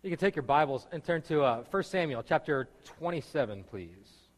You can take your Bibles and turn to 1 Samuel chapter 27, please.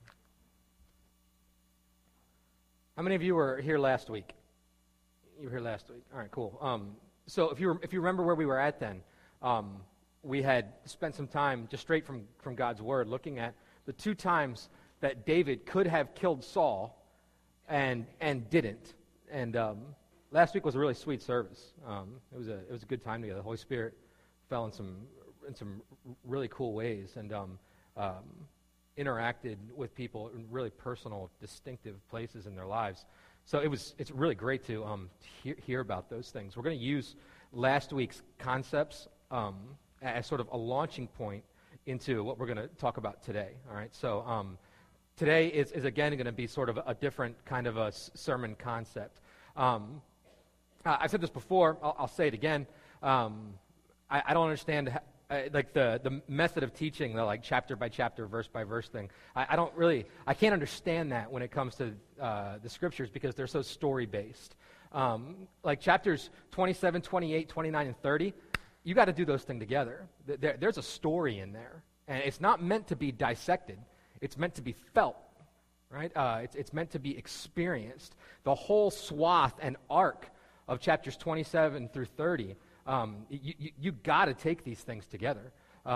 How many of you were here last week? You were here last week. All right, cool. So if you remember where we were at then, we had spent some time just straight from God's Word looking at the two times that David could have killed Saul and didn't. And last week was a really sweet service. It was a good time together. The Holy Spirit fell in some really cool ways and interacted with people in really personal, distinctive places in their lives. So it's really great to hear about those things. We're going to use last week's concepts as sort of a launching point into what we're going to talk about today. All right, so today is again going to be sort of a different kind of a sermon concept. I've said this before. I'll say it again. I don't understand like the method of teaching, the like chapter by chapter, verse by verse thing. I can't understand that when it comes to the scriptures because they're so story based. Like chapters 27, 28, 29, and 30, you got to do those things together. There's a story in there, and it's not meant to be dissected. It's meant to be felt, right? It's meant to be experienced. The whole swath and arc of chapters 27 through 30. You got to take these things together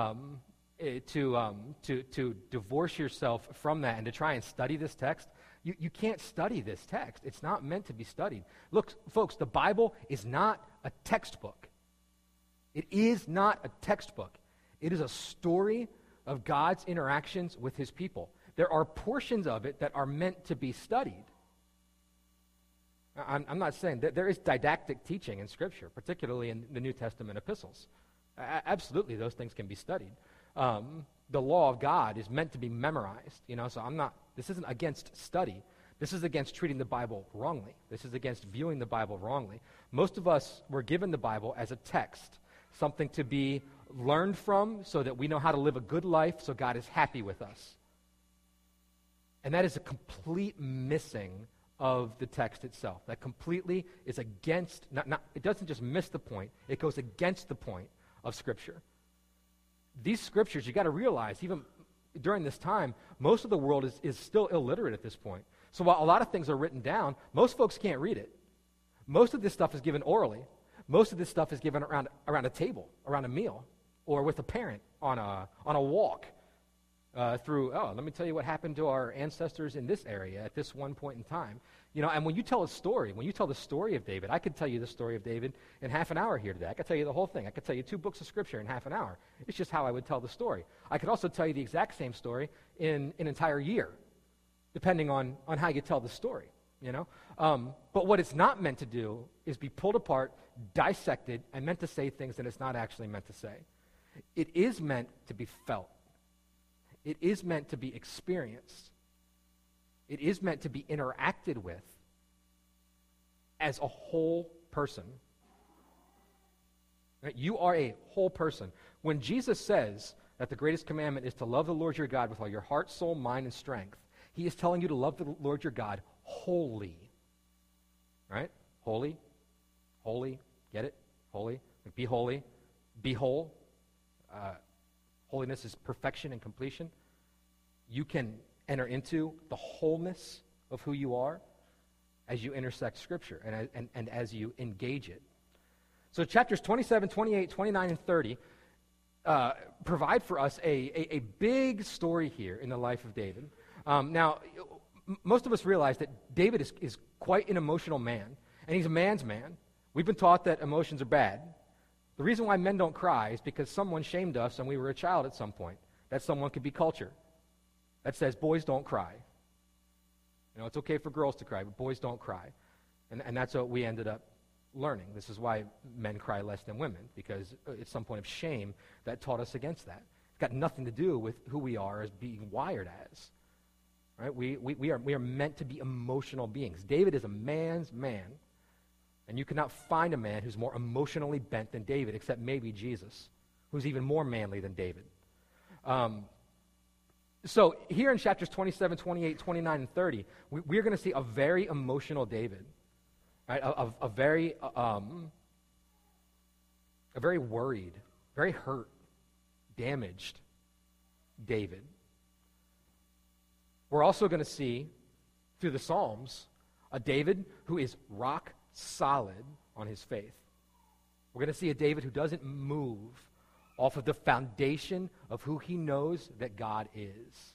to divorce yourself from that and to try and study this text. You can't study this text. It's not meant to be studied. Look, folks, the Bible is not a textbook. It is not a textbook. It is a story of God's interactions with his people. There are portions of it that are meant to be studied. I'm not saying that there is didactic teaching in Scripture, particularly in the New Testament epistles. Absolutely, those things can be studied. The law of God is meant to be memorized, so this isn't against study. This is against treating the Bible wrongly. This is against viewing the Bible wrongly. Most of us were given the Bible as a text, something to be learned from so that we know how to live a good life so God is happy with us. And that is a complete missing of the text itself. That completely is against, it doesn't just miss the point, it goes against the point of Scripture. These Scriptures, you got to realize, even during this time, most of the world is still illiterate at this point. So while a lot of things are written down, most folks can't read it. Most of this stuff is given orally. Most of this stuff is given around a table, around a meal, or with a parent on a walk. Let me tell you what happened to our ancestors in this area at this one point in time. And when you tell the story of David, I could tell you the story of David in half an hour here today. I could tell you the whole thing. I could tell you 2 books of Scripture in half an hour. It's just how I would tell the story. I could also tell you the exact same story in an entire year, depending on how you tell the story, But what it's not meant to do is be pulled apart, dissected, and meant to say things that it's not actually meant to say. It is meant to be felt. It is meant to be experienced. It is meant to be interacted with as a whole person. Right? You are a whole person. When Jesus says that the greatest commandment is to love the Lord your God with all your heart, soul, mind, and strength, he is telling you to love the Lord your God wholly. Right? Holy. Holy. Get it? Holy. Like be holy. Be whole. Holiness is perfection and completion. You can enter into the wholeness of who you are as you intersect Scripture and as you engage it. So chapters 27, 28, 29, and 30 provide for us a big story here in the life of David. Now, most of us realize that David is quite an emotional man, and he's a man's man. We've been taught that emotions are bad. The reason why men don't cry is because someone shamed us when we were a child at some point. That someone could be culture. That says boys don't cry. It's okay for girls to cry, but boys don't cry. And that's what we ended up learning. This is why men cry less than women, because it's some point of shame that taught us against that. It's got nothing to do with who we are as being wired as. Right? We are meant to be emotional beings. David is a man's man. And you cannot find a man who's more emotionally bent than David, except maybe Jesus, who's even more manly than David. So here in chapters 27, 28, 29, and 30, we're going to see a very emotional David, right? A very worried, very hurt damaged David. We're also going to see through the Psalms a David who is rock solid on his faith. We're going to see a David who doesn't move off of the foundation of who he knows that God is.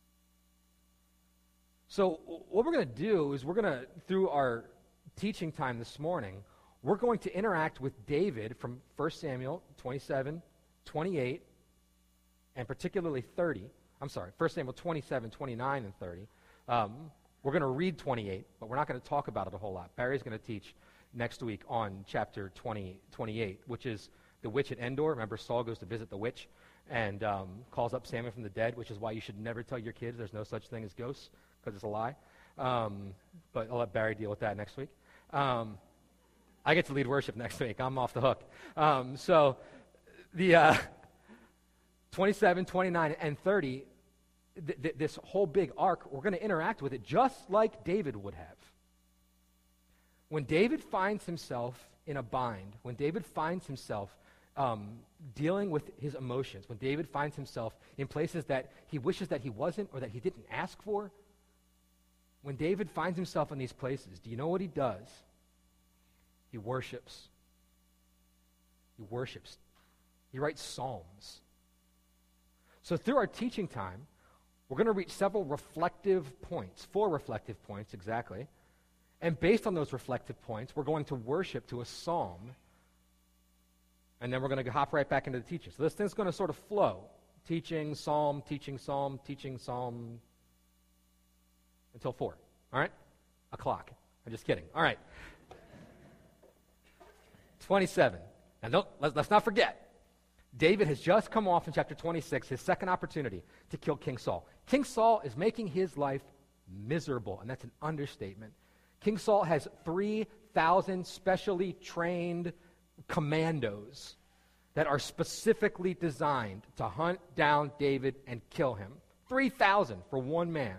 So what we're going to do is through our teaching time this morning, we're going to interact with David from 1 Samuel 27, 28, and particularly 30. I'm sorry, 1 Samuel 27, 29, and 30. We're going to read 28, but we're not going to talk about it a whole lot. Barry's going to teach next week on chapter 28, which is the witch at Endor. Remember, Saul goes to visit the witch and calls up Samuel from the dead, which is why you should never tell your kids there's no such thing as ghosts, because it's a lie. But I'll let Barry deal with that next week. I get to lead worship next week. I'm off the hook. So the 27, 29, and 30, this whole big arc, we're going to interact with it just like David would have. When David finds himself in a bind, when David finds himself dealing with his emotions, when David finds himself in places that he wishes that he wasn't or that he didn't ask for, when David finds himself in these places, do you know what he does? He worships. He worships. He writes psalms. So through our teaching time, we're going to reach several reflective points, 4 reflective points exactly. And based on those reflective points, we're going to worship to a psalm. And then we're going to hop right back into the teaching. So this thing's going to sort of flow. Teaching, psalm, teaching, psalm, teaching, psalm, until 4. All right? O'clock. I'm just kidding. All right. 27. Now, let's not forget. David has just come off in chapter 26, his second opportunity to kill King Saul. King Saul is making his life miserable, and that's an understatement. King Saul has 3,000 specially trained commandos that are specifically designed to hunt down David and kill him. 3,000 for one man.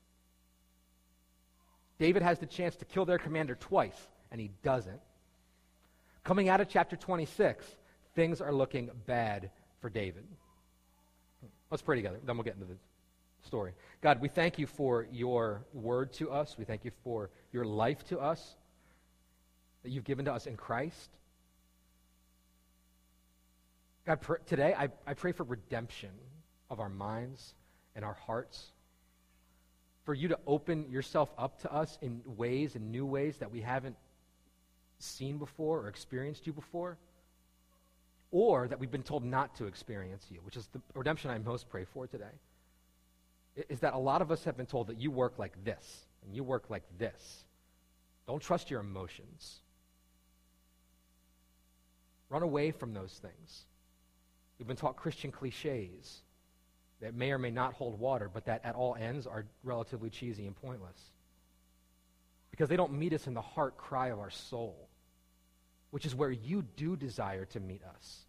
David has the chance to kill their commander twice, and he doesn't. Coming out of chapter 26, things are looking bad for David. Let's pray together, then we'll get into the story. God, we thank you for your word to us. We thank you for your life to us that you've given to us in Christ. God, today I pray for redemption of our minds and our hearts, for you to open yourself up to us in ways and new ways that we haven't seen before or experienced you before, or that we've been told not to experience you, which is the redemption I most pray for today, is that a lot of us have been told that you work like this, and you work like this. Don't trust your emotions. Run away from those things. We've been taught Christian cliches that may or may not hold water, but that at all ends are relatively cheesy and pointless, because they don't meet us in the heart cry of our soul, which is where you do desire to meet us.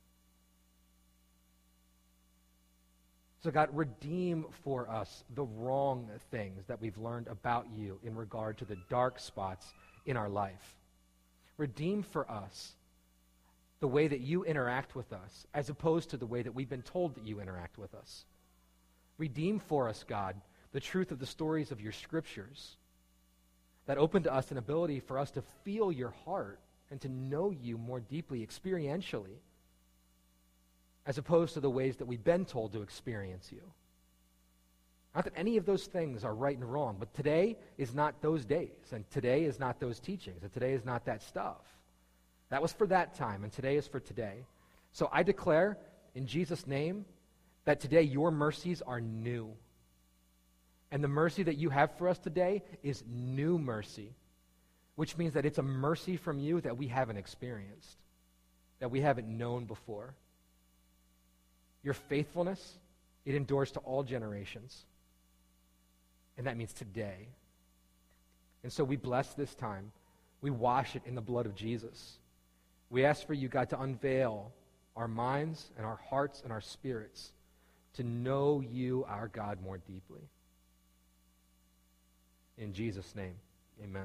So God, redeem for us the wrong things that we've learned about you in regard to the dark spots in our life. Redeem for us the way that you interact with us, as opposed to the way that we've been told that you interact with us. Redeem for us, God, the truth of the stories of your scriptures that open to us an ability for us to feel your heart and to know you more deeply, experientially, as opposed to the ways that we've been told to experience you. Not that any of those things are right and wrong, but today is not those days, and today is not those teachings, and today is not that stuff. That was for that time, and today is for today. So I declare, in Jesus' name, that today your mercies are new. And the mercy that you have for us today is new mercy, which means that it's a mercy from you that we haven't experienced, that we haven't known before. Your faithfulness, it endures to all generations. And that means today. And so we bless this time. We wash it in the blood of Jesus. We ask for you, God, to unveil our minds and our hearts and our spirits to know you, our God, more deeply. In Jesus' name, amen.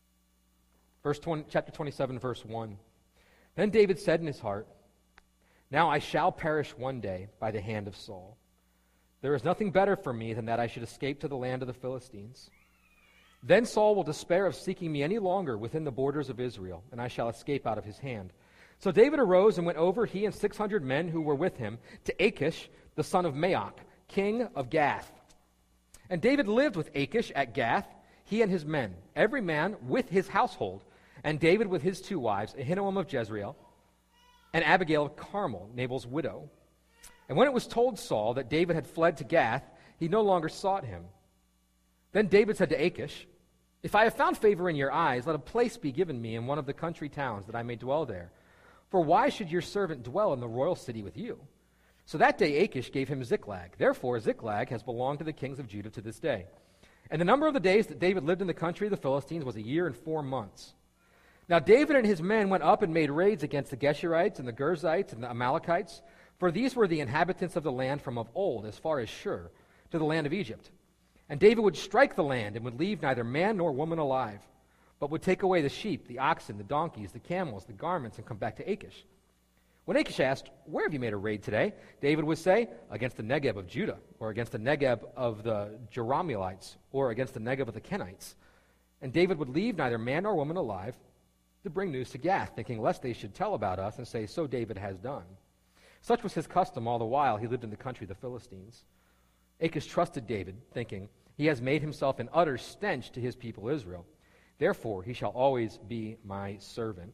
Chapter 27, verse 1. Then David said in his heart, Now I shall perish one day by the hand of Saul. There is nothing better for me than that I should escape to the land of the Philistines. Then Saul will despair of seeking me any longer within the borders of Israel, and I shall escape out of his hand." So David arose and went over, he and 600 men who were with him, to Achish, the son of Maoch, king of Gath. And David lived with Achish at Gath, he and his men, every man with his household, and David with his 2 wives, Ahinoam of Jezreel, and Abigail of Carmel, Nabal's widow. And when it was told Saul that David had fled to Gath, he no longer sought him. Then David said to Achish, "If I have found favor in your eyes, let a place be given me in one of the country towns, that I may dwell there. For why should your servant dwell in the royal city with you?" So that day Achish gave him Ziklag. Therefore Ziklag has belonged to the kings of Judah to this day. And the number of the days that David lived in the country of the Philistines was 1 year and 4 months. Now David and his men went up and made raids against the Geshurites and the Girzites and the Amalekites, for these were the inhabitants of the land from of old, as far as Shur, to the land of Egypt. And David would strike the land and would leave neither man nor woman alive, but would take away the sheep, the oxen, the donkeys, the camels, the garments, and come back to Achish. When Achish asked, "Where have you made a raid today?" David would say, "Against the Negeb of Judah, or against the Negeb of the Jerahmeelites, or against the Negeb of the Kenites." And David would leave neither man nor woman alive to bring news to Gath, thinking lest they should tell about us and say, "So David has done." Such was his custom all the while he lived in the country of the Philistines. Achish trusted David, thinking, "He has made himself an utter stench to his people Israel. Therefore he shall always be my servant."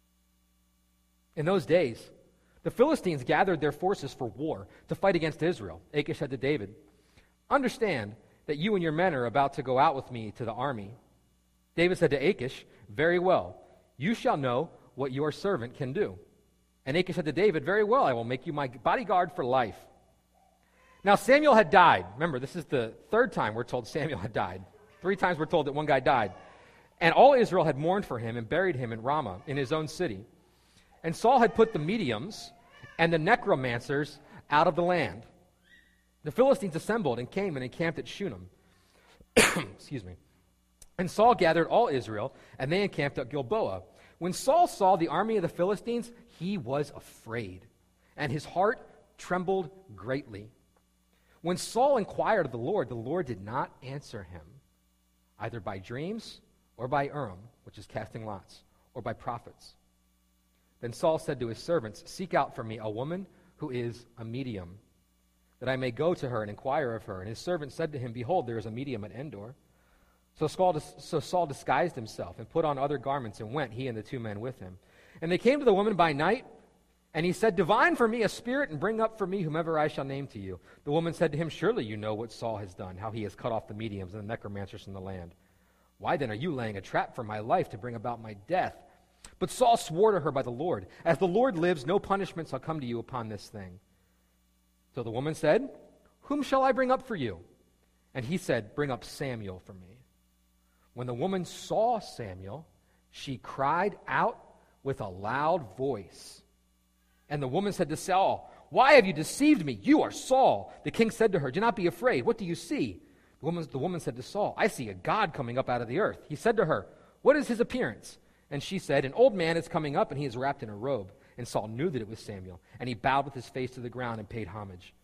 In those days, the Philistines gathered their forces for war to fight against Israel. Achish said to David, "Understand that you and your men are about to go out with me to the army." David said to Achish, "Very well. You shall know what your servant can do." And Achish said to David, "Very well, I will make you my bodyguard for life." Now Samuel had died. Remember, this is the 3rd time we're told Samuel had died. 3 times we're told that one guy died. And all Israel had mourned for him and buried him in Ramah, in his own city. And Saul had put the mediums and the necromancers out of the land. The Philistines assembled and came and encamped at Shunem. Excuse me. And Saul gathered all Israel, and they encamped at Gilboa. When Saul saw the army of the Philistines, he was afraid, and his heart trembled greatly. When Saul inquired of the Lord did not answer him, either by dreams or by Urim, which is casting lots, or by prophets. Then Saul said to his servants, "Seek out for me a woman who is a medium, that I may go to her and inquire of her." And his servants said to him, "Behold, there is a medium at Endor." So Saul disguised himself and put on other garments and went, he and the 2 men with him. And they came to the woman by night, and he said, "Divine for me a spirit, and bring up for me whomever I shall name to you." The woman said to him, "Surely you know what Saul has done, how he has cut off the mediums and the necromancers from the land. Why then are you laying a trap for my life to bring about my death?" But Saul swore to her by the Lord, "As the Lord lives, no punishment shall come to you upon this thing." So the woman said, "Whom shall I bring up for you?" And he said, "Bring up Samuel for me." When the woman saw Samuel, she cried out with a loud voice. And the woman said to Saul, "Why have you deceived me? You are Saul." The king said to her, "Do not be afraid. What do you see?" The woman said to Saul, "I see a god coming up out of the earth." He said to her, "What is his appearance?" And she said, "An old man is coming up, and he is wrapped in a robe." And Saul knew that it was Samuel, and he bowed with his face to the ground and paid homage.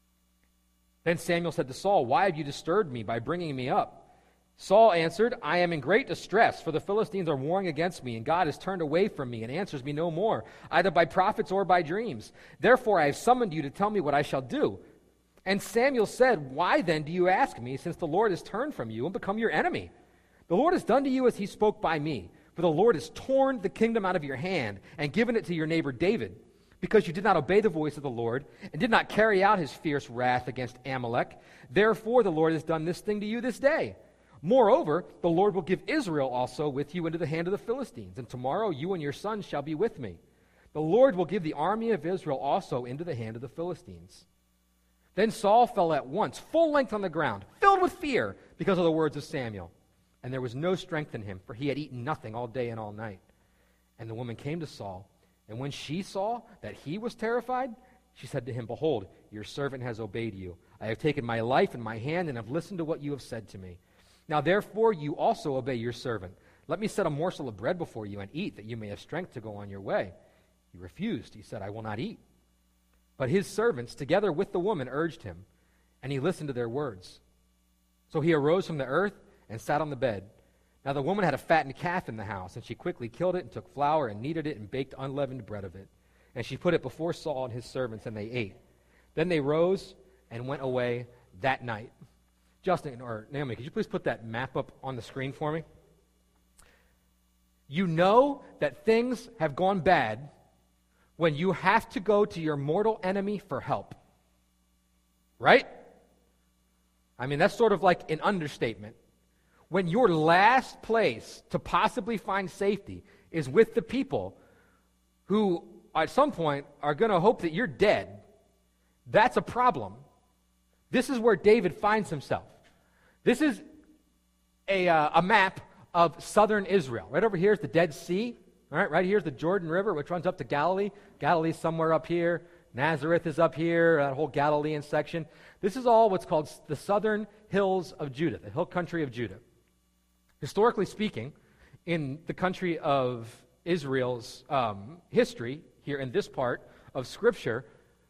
Then Samuel said to Saul, "Why have you disturbed me by bringing me up?" Saul answered, "I am in great distress, for the Philistines are warring against me, and God has turned away from me and answers me no more, either by prophets or by dreams. Therefore I have summoned you to tell me what I shall do." And Samuel said, "Why then do you ask me, since the Lord has turned from you and become your enemy? The Lord has done to you as he spoke by me, for the Lord has torn the kingdom out of your hand and given it to your neighbor David, because you did not obey the voice of the Lord and did not carry out his fierce wrath against Amalek. Therefore the Lord has done this thing to you this day. Moreover, the Lord will give Israel also with you into the hand of the Philistines, and tomorrow you and your sons shall be with me. The Lord will give the army of Israel also into the hand of the Philistines." Then Saul fell at once, full length on the ground, filled with fear because of the words of Samuel. And there was no strength in him, for he had eaten nothing all day and all night. And the woman came to Saul, and when she saw that he was terrified, she said to him, "Behold, your servant has obeyed you. I have taken my life in my hand and have listened to what you have said to me. Now therefore you also obey your servant. Let me set a morsel of bread before you and eat, that you may have strength to go on your way." He refused. He said, "I will not eat." But his servants, together with the woman, urged him, and he listened to their words. So he arose from the earth and sat on the bed. Now the woman had a fattened calf in the house, and she quickly killed it and took flour and kneaded it and baked unleavened bread of it. And she put it before Saul and his servants, and they ate. Then they rose and went away that night. Justin, or Naomi, could you please put that map up on the screen for me? You know that things have gone bad when you have to go to your mortal enemy for help. Right? I mean, that's sort of like an understatement. When your last place to possibly find safety is with the people who at some point are going to hope that you're dead, that's a problem. This is where David finds himself. This is a map of southern Israel. Right over here is the Dead Sea. All right here is the Jordan River, which runs up to Galilee. Galilee's somewhere up here. Nazareth is up here, that whole Galilean section. This is all what's called the southern hills of Judah, the hill country of Judah. Historically speaking, in the country of Israel's history, here in this part of Scripture,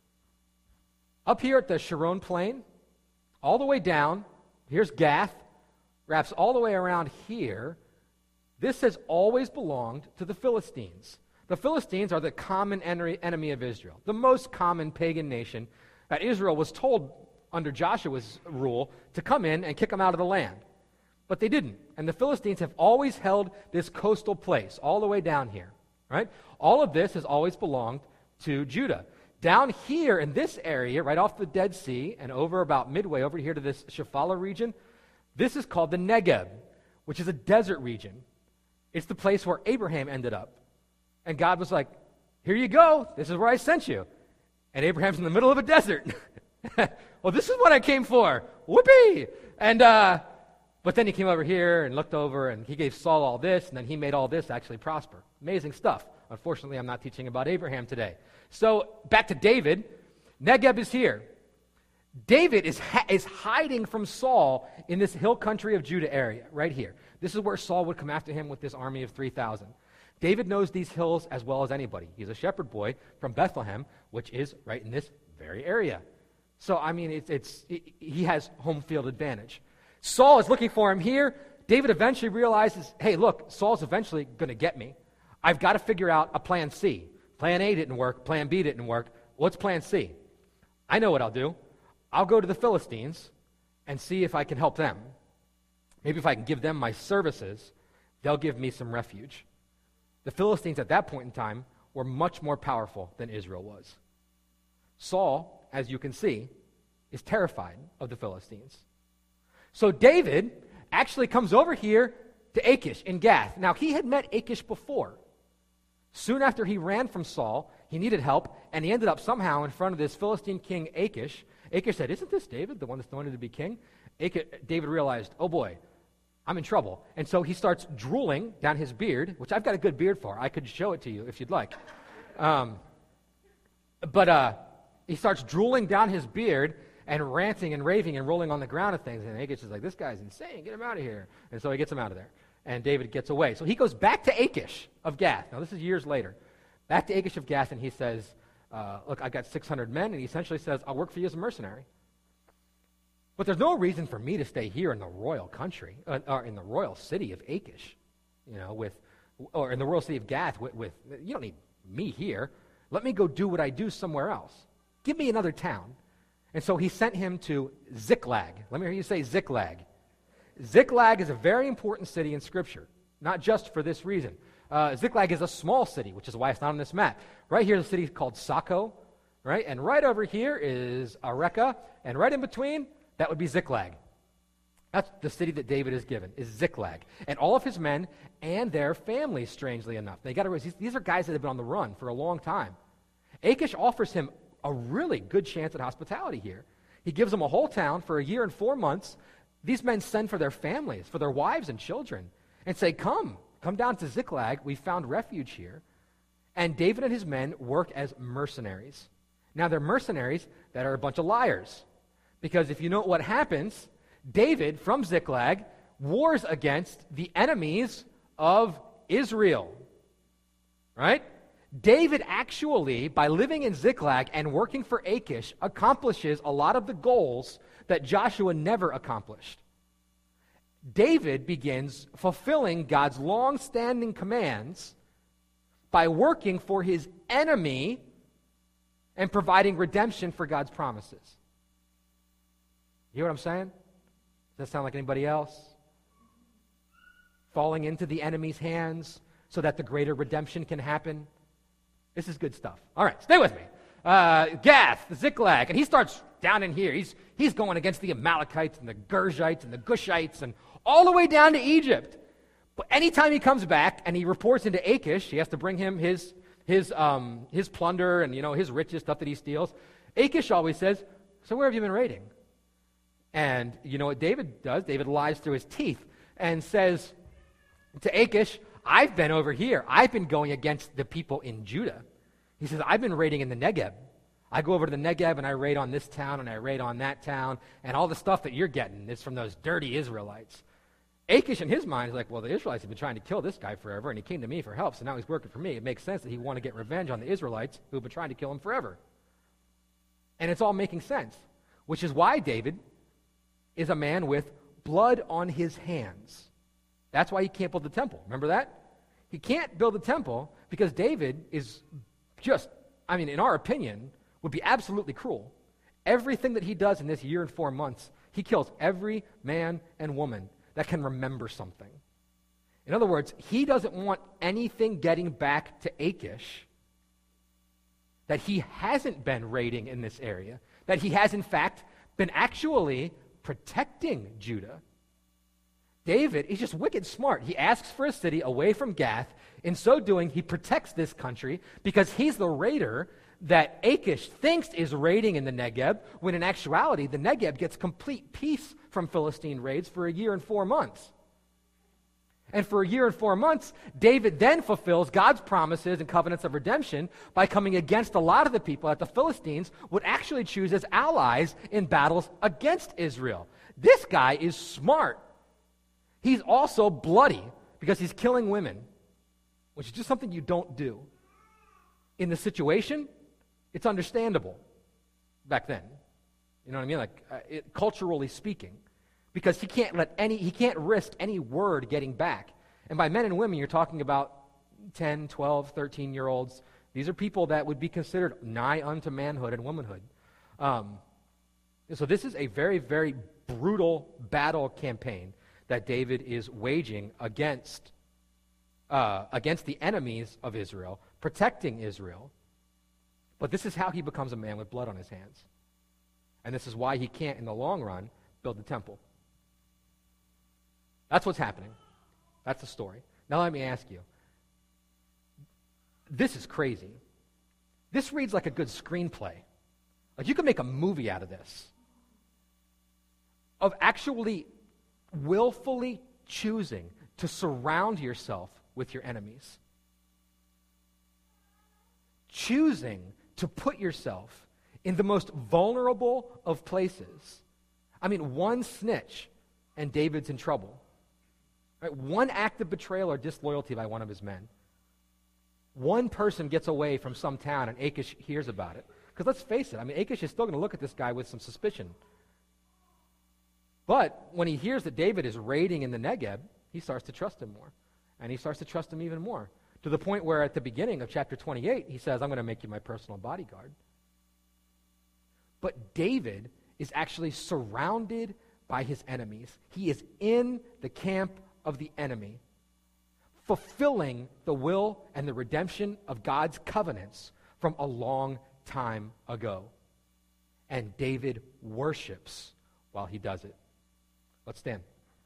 up here at the Sharon Plain, all the way down, here's Gath, wraps all the way around here. This has always belonged to the Philistines. The Philistines are the common enemy of Israel, the most common pagan nation that Israel was told under Joshua's rule to come in and kick them out of the land. But they didn't. And the Philistines have always held this coastal place all the way down here. Right? All of this has always belonged to Judah. Down here in this area, right off the Dead Sea, and over about midway over here to this Shephelah region, this is called the Negev, which is a desert region. It's the place where Abraham ended up. And God was like, here you go. This is where I sent you. And Abraham's in the middle of a desert. Well, this is what I came for. Whoopee! And, but then he came over here and looked over, and he gave Saul all this, and then he made all this actually prosper. Amazing stuff. Unfortunately, I'm not teaching about Abraham today. So, back to David. Negeb is here. David is hiding from Saul in this hill country of Judah area, right here. This is where Saul would come after him with this army of 3,000. David knows these hills as well as anybody. He's a shepherd boy from Bethlehem, which is right in this very area. So, I mean, he has home field advantage. Saul is looking for him here. David eventually realizes, hey, look, Saul's eventually going to get me. I've got to figure out a plan C. Plan A didn't work. Plan B didn't work. What's plan C? I know what I'll do. I'll go to the Philistines and see if I can help them. Maybe if I can give them my services, they'll give me some refuge. The Philistines at that point in time were much more powerful than Israel was. Saul, as you can see, is terrified of the Philistines. So David actually comes over here to Achish in Gath. Now, he had met Achish before. Soon after he ran from Saul, he needed help, and he ended up somehow in front of this Philistine king Achish. Achish said, isn't this David, the one that's anointed to be king? David realized, oh boy, I'm in trouble. And so he starts drooling down his beard, which I've got a good beard for. I could show it to you if you'd like. He starts drooling down his beard and ranting and raving and rolling on the ground at things. And Achish is like, this guy's insane. Get him out of here. And so he gets him out of there. And David gets away. So he goes back to Achish of Gath. Now, this is years later. Back to Achish of Gath, and he says, look, I got 600 men. And he essentially says, I'll work for you as a mercenary. But there's no reason for me to stay here in the royal country, or in the royal city of Achish, or in the royal city of Gath. You don't need me here. Let me go do what I do somewhere else. Give me another town. And so he sent him to Ziklag. Let me hear you say Ziklag. Ziklag is a very important city in Scripture, not just for this reason. Ziklag is a small city, which is why it's not on this map. Right here is a city called Sako, right? And right over here is Areka, and right in between, that would be Ziklag. That's the city that David is given, is Ziklag. And all of his men and their families, strangely enough. They got to realize these are guys that have been on the run for a long time. Achish offers him a really good chance at hospitality here. He gives them a whole town for a year and 4 months. These men send for their families, for their wives and children, and say, come down to Ziklag. We found refuge here. And David and his men work as mercenaries. Now, they're mercenaries that are a bunch of liars. Because if you know what happens, David, from Ziklag, wars against the enemies of Israel. Right? David actually, by living in Ziklag and working for Achish, accomplishes a lot of the goals that Joshua never accomplished. David begins fulfilling God's long-standing commands by working for his enemy and providing redemption for God's promises. You hear what I'm saying? Does that sound like anybody else? Falling into the enemy's hands so that the greater redemption can happen. This is good stuff. All right, stay with me. Gath, Ziklag, and he starts down in here. He's going against the Amalekites and the Gershites and the Gushites and all the way down to Egypt. But anytime he comes back and he reports into Achish, he has to bring him his plunder and his riches, stuff that he steals. Achish always says, "So where have you been raiding?" And you know what David does? David lies through his teeth and says to Achish, "I've been over here. I've been going against the people in Judah." He says, "I've been raiding in the Negev. I go over to the Negev and I raid on this town and I raid on that town, and all the stuff that you're getting is from those dirty Israelites." Achish in his mind is like, well, the Israelites have been trying to kill this guy forever, and he came to me for help, so now he's working for me. It makes sense that he want to get revenge on the Israelites who have been trying to kill him forever. And it's all making sense, which is why David is a man with blood on his hands. That's why he can't build the temple. Remember that? He can't build the temple because David is just, in our opinion, would be absolutely cruel. Everything that he does in this year and 4 months, he kills every man and woman that can remember something. In other words, he doesn't want anything getting back to Achish that he hasn't been raiding in this area, that he has, in fact, been actually protecting Judah. David is just wicked smart. He asks for a city away from Gath. In so doing, he protects this country because he's the raider that Achish thinks is raiding in the Negev, when in actuality, the Negev gets complete peace from Philistine raids for a year and 4 months. And for a year and 4 months, David then fulfills God's promises and covenants of redemption by coming against a lot of the people that the Philistines would actually choose as allies in battles against Israel. This guy is smart. He's also bloody because he's killing women, which is just something you don't do. In the situation, it's understandable back then. You know what I mean? Culturally speaking. Because he can't risk any word getting back. And by men and women, you're talking about 10, 12, 13-year-olds. These are people that would be considered nigh unto manhood and womanhood. So this is a very, very brutal battle campaign that David is waging against the enemies of Israel, protecting Israel. But this is how he becomes a man with blood on his hands. And this is why he can't, in the long run, build the temple. That's what's happening. That's the story. Now let me ask you. This is crazy. This reads like a good screenplay. Like you could make a movie out of this. Of actually willfully choosing to surround yourself with your enemies. Choosing to put yourself in the most vulnerable of places. One snitch and David's in trouble. Right? One act of betrayal or disloyalty by one of his men. One person gets away from some town and Achish hears about it. Because let's face it, Achish is still going to look at this guy with some suspicion. But when he hears that David is raiding in the Negev, he starts to trust him more. And he starts to trust him even more. To the point where at the beginning of chapter 28, he says, "I'm going to make you my personal bodyguard." But David is actually surrounded by his enemies. He is in the camp of the enemy, fulfilling the will and the redemption of God's covenants from a long time ago. And David worships while he does it. Let's stand.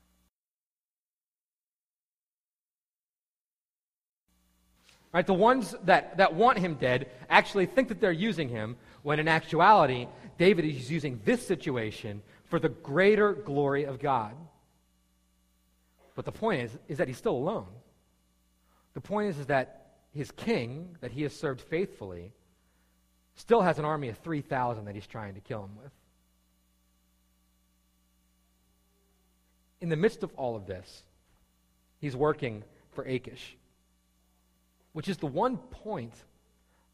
Right, the ones that want him dead actually think that they're using him, when in actuality, David is using this situation for the greater glory of God. But the point is that he's still alone. The point is that his king, that he has served faithfully, still has an army of 3,000 that he's trying to kill him with. In the midst of all of this, he's working for Achish, which is the one point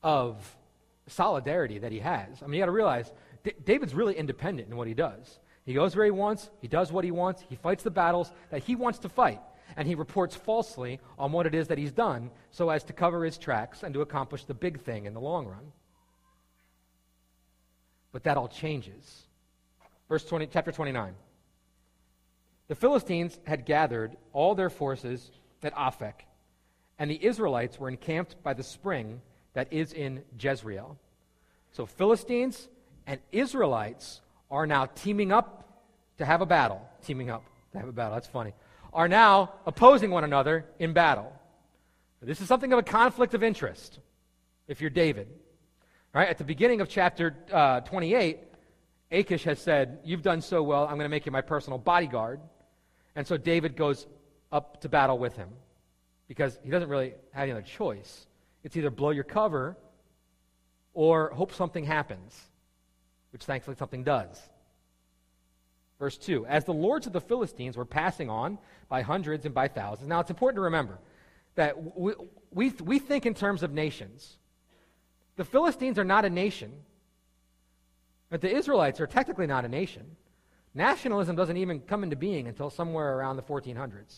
of solidarity that he has. I mean, you got to realize David's really independent in what he does. He goes where he wants, he does what he wants, he fights the battles that he wants to fight, and he reports falsely on what it is that he's done so as to cover his tracks and to accomplish the big thing in the long run. But that all changes. Chapter 29. The Philistines had gathered all their forces at Aphek, and the Israelites were encamped by the spring that is in Jezreel. So Philistines and Israelites are now teaming up to have a battle. That's funny. Are now opposing one another in battle. This is something of a conflict of interest, if you're David. Right? At the beginning of chapter 28, Achish has said, "You've done so well, I'm going to make you my personal bodyguard." And so David goes up to battle with him because he doesn't really have any other choice. It's either blow your cover or hope something happens, which thankfully something does. Verse 2, as the lords of the Philistines were passing on by hundreds and by thousands. Now, it's important to remember that we think in terms of nations. The Philistines are not a nation, but the Israelites are technically not a nation. Nationalism doesn't even come into being until somewhere around the 1400s.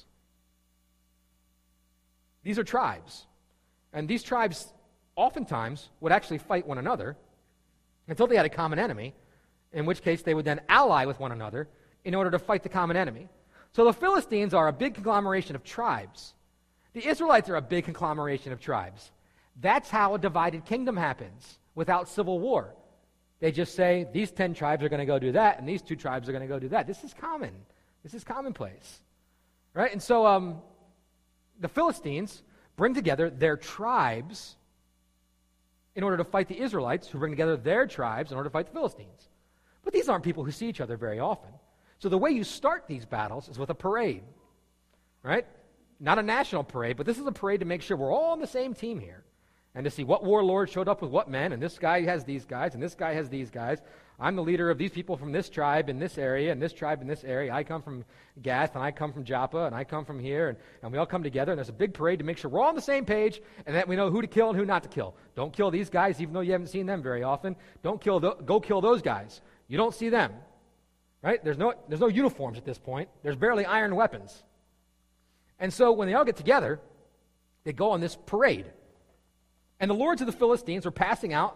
These are tribes. And these tribes oftentimes would actually fight one another until they had a common enemy, in which case they would then ally with one another in order to fight the common enemy. So the Philistines are a big conglomeration of tribes. The Israelites are a big conglomeration of tribes. That's how a divided kingdom happens without civil war. They just say, these 10 tribes are going to go do that, and these 2 tribes are going to go do that. This is common. This is commonplace. Right? And so the Philistines bring together their tribes in order to fight the Israelites, who bring together their tribes in order to fight the Philistines. But these aren't people who see each other very often. So the way you start these battles is with a parade. Right? Not a national parade, but this is a parade to make sure we're all on the same team here. And to see what warlord showed up with what men, and this guy has these guys, and this guy has these guys. I'm the leader of these people from this tribe in this area, and this tribe in this area. I come from Gath, and I come from Joppa, and I come from here, and we all come together, and there's a big parade to make sure we're all on the same page, and that we know who to kill and who not to kill. Don't kill these guys, even though you haven't seen them very often. Go kill those guys. You don't see them. Right? There's no uniforms at this point. There's barely iron weapons. And so when they all get together, they go on this parade. And the lords of the Philistines were passing on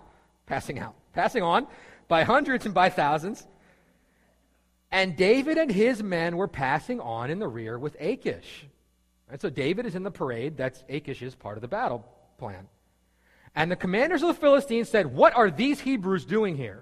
by hundreds and by thousands. And David and his men were passing on in the rear with Achish. And so David is in the parade. That's Achish's part of the battle plan. And the commanders of the Philistines said, "What are these Hebrews doing here?"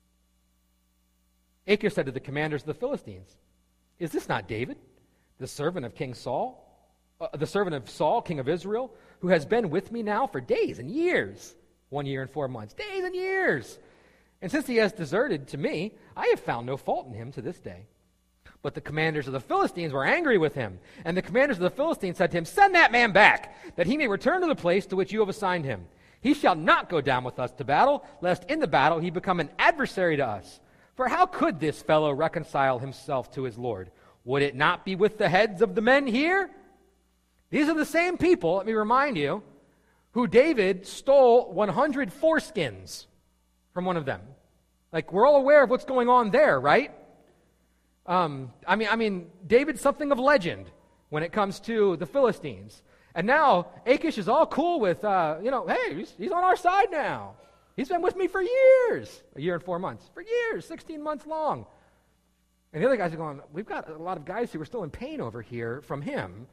Achish said to the commanders of the Philistines, "Is this not David, the servant of King Saul, the servant of Saul, king of Israel, who has been with me now for days and years, 1 year and 4 months, days and years? And since he has deserted to me, I have found no fault in him to this day." But the commanders of the Philistines were angry with him. And the commanders of the Philistines said to him, "Send that man back, that he may return to the place to which you have assigned him. He shall not go down with us to battle, lest in the battle he become an adversary to us. For how could this fellow reconcile himself to his Lord? Would it not be with the heads of the men here?" These are the same people, let me remind you, who David stole 100 foreskins from one of them. Like, we're all aware of what's going on there, right? I mean, David's something of legend when it comes to the Philistines. And now Achish is all cool with, hey, he's on our side now. He's been with me for years. 1 year and 4 months. For years, 16 months long. And the other guys are going, we've got a lot of guys who are still in pain over here from him.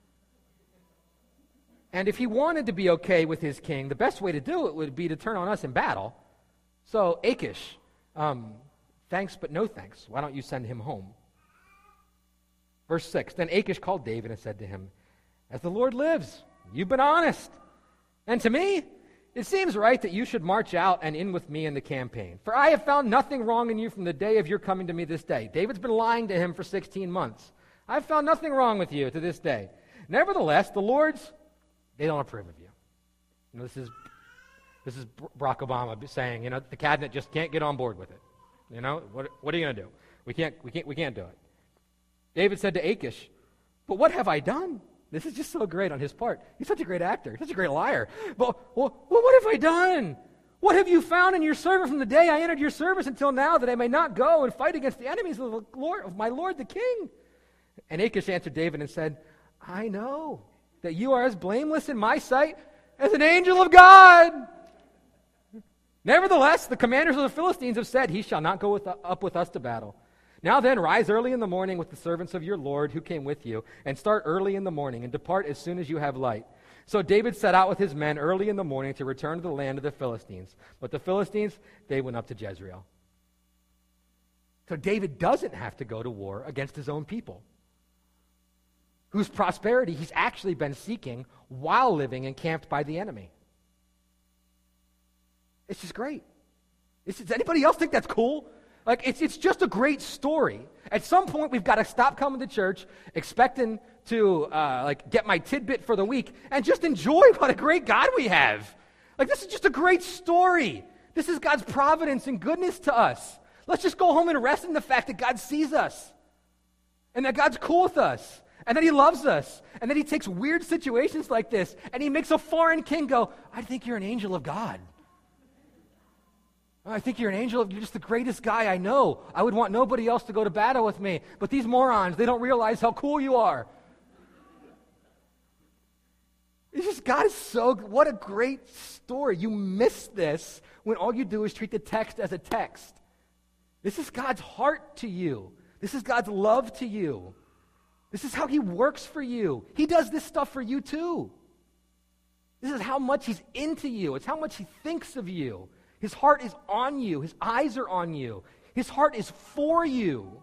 And if he wanted to be okay with his king, the best way to do it would be to turn on us in battle. So Achish, thanks but no thanks. Why don't you send him home? Verse 6, then Achish called David and said to him, "As the Lord lives, you've been honest. And to me, it seems right that you should march out and in with me in the campaign. For I have found nothing wrong in you from the day of your coming to me this day." David's been lying to him for 16 months. "I've found nothing wrong with you to this day. Nevertheless, the Lord's, they don't approve of you." This is Barack Obama saying, the cabinet just can't get on board with it. What are you going to do? We can't do it. David said to Achish, "But what have I done? This is just so great on his part. He's such a great actor, such a great liar. But what have I done? What have you found in your servant from the day I entered your service until now, that I may not go and fight against the enemies of the Lord, of my Lord the king? And Achish answered David and said, I know that you are as blameless in my sight as an angel of God. Nevertheless, the commanders of the Philistines have said, he shall not go up with us to battle. Now then, rise early in the morning with the servants of your Lord who came with you, and start early in the morning, and depart as soon as you have light. So David set out with his men early in the morning to return to the land of the Philistines. But the Philistines, they went up to Jezreel. So David doesn't have to go to war against his own people, whose prosperity he's actually been seeking while living encamped by the enemy. It's just great. Does anybody else think that's cool? Like, it's just a great story. At some point, we've got to stop coming to church expecting to get my tidbit for the week and just enjoy what a great God we have. Like, this is just a great story. This is God's providence and goodness to us. Let's just go home and rest in the fact that God sees us and that God's cool with us and that he loves us and that he takes weird situations like this and he makes a foreign king go, I think you're an angel of God. I think you're an angel. You're just the greatest guy I know. I would want nobody else to go to battle with me. But these morons, they don't realize how cool you are. It's just, God is so, what a great story. You miss this when all you do is treat the text as a text. This is God's heart to you. This is God's love to you. This is how he works for you. He does this stuff for you too. This is how much he's into you. It's how much he thinks of you. His heart is on you. His eyes are on you. His heart is for you.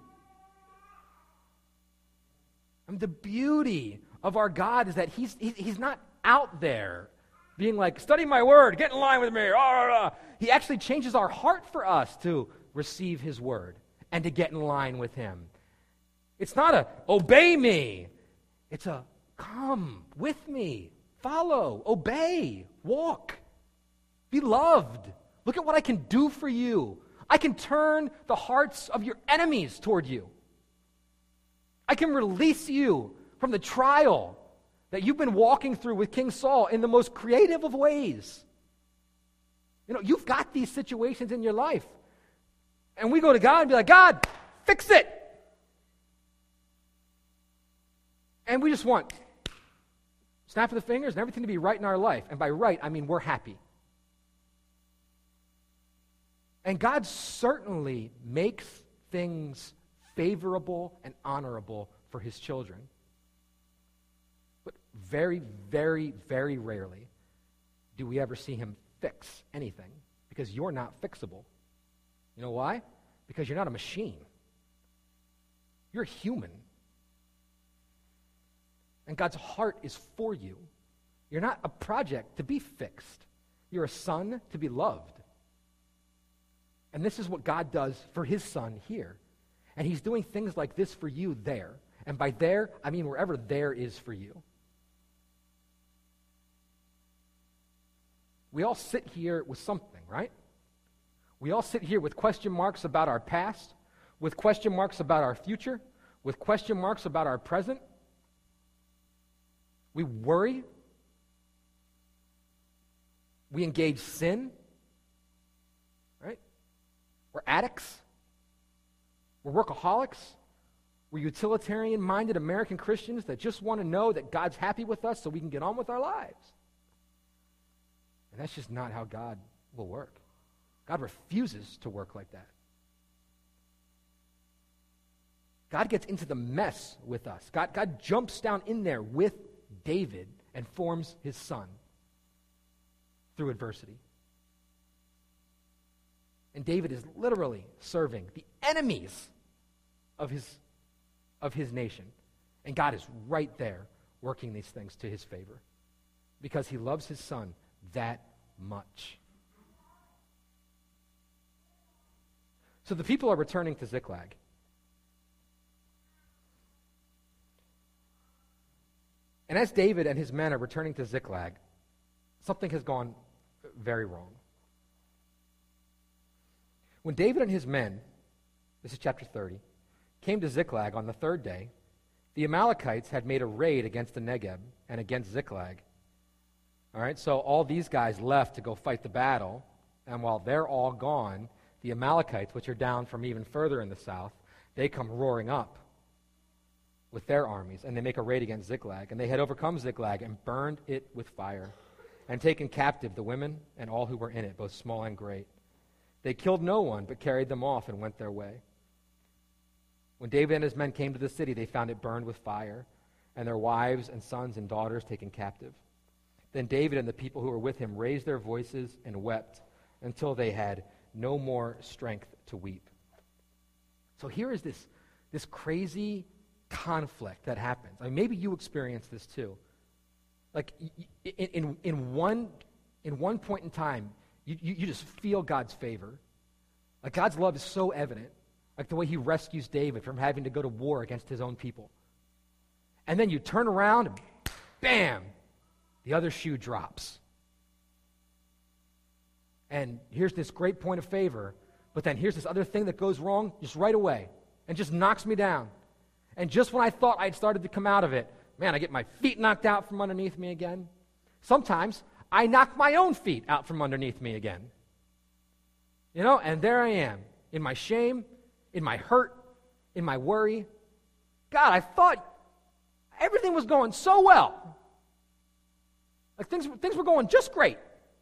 And the beauty of our God is that he's not out there being like, study my word, get in line with me. Rah, rah, rah. He actually changes our heart for us to receive his word and to get in line with him. It's not a, obey me. It's a, come with me, follow, obey, walk, be loved. Look at what I can do for you. I can turn the hearts of your enemies toward you. I can release you from the trial that you've been walking through with King Saul in the most creative of ways. You know, you've got these situations in your life. And we go to God and be like, God, fix it. And we just want snap of the fingers and everything to be right in our life. And by right, I mean we're happy. And God certainly makes things favorable and honorable for his children. But very, very, very rarely do we ever see him fix anything, because you're not fixable. You know why? Because you're not a machine. You're human. And God's heart is for you. You're not a project to be fixed. You're a son to be loved. And this is what God does for his son here. And he's doing things like this for you there. And by there, I mean wherever there is for you. We all sit here with something, right? We all sit here with question marks about our past, with question marks about our future, with question marks about our present. We worry. We engage sin. Right? We're addicts. We're workaholics. We're utilitarian-minded American Christians that just want to know that God's happy with us so we can get on with our lives. And that's just not how God will work. God refuses to work like that. God gets into the mess with us. God jumps down in there with David and forms his son through adversity. And David is literally serving the enemies of his nation. And God is right there working these things to his favor because he loves his son that much. So the people are returning to Ziklag. And as David and his men are returning to Ziklag, something has gone very wrong. When David and his men, this is chapter 30, came to Ziklag on the third day, the Amalekites had made a raid against the Negeb and against Ziklag. All right, so all these guys left to go fight the battle, and while they're all gone, the Amalekites, which are down from even further in the south, they come roaring up with their armies, and they make a raid against Ziklag, and they had overcome Ziklag and burned it with fire, and taken captive the women and all who were in it, both small and great. They killed no one, but carried them off and went their way. When David and his men came to the city, they found it burned with fire, and their wives and sons and daughters taken captive. Then David and the people who were with him raised their voices and wept until they had no more strength to weep. So here is this crazy conflict that happens. I mean, maybe you experience this too. Like in one point in time, you just feel God's favor. Like God's love is so evident. Like the way he rescues David from having to go to war against his own people. And then you turn around and bam, the other shoe drops. And here's this great point of favor, but then here's this other thing that goes wrong just right away and just knocks me down. And just when I thought I'd started to come out of it, man, I get my feet knocked out from underneath me again. Sometimes I knock my own feet out from underneath me again. You know, and there I am, in my shame, in my hurt, in my worry. God, I thought everything was going so well. Like things were going just great.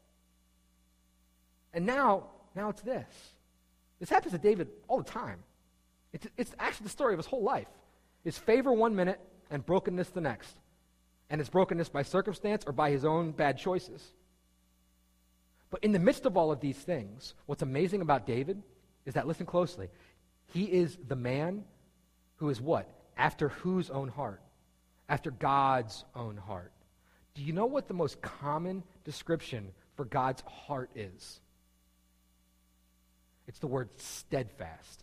And now it's this. This happens to David all the time. It's actually the story of his whole life. His favor one minute and brokenness the next. And it's brokenness by circumstance or by his own bad choices. But in the midst of all of these things, what's amazing about David is that, listen closely, he is the man who is what? After whose own heart? After God's own heart. Do you know what the most common description for God's heart is? It's the word steadfast.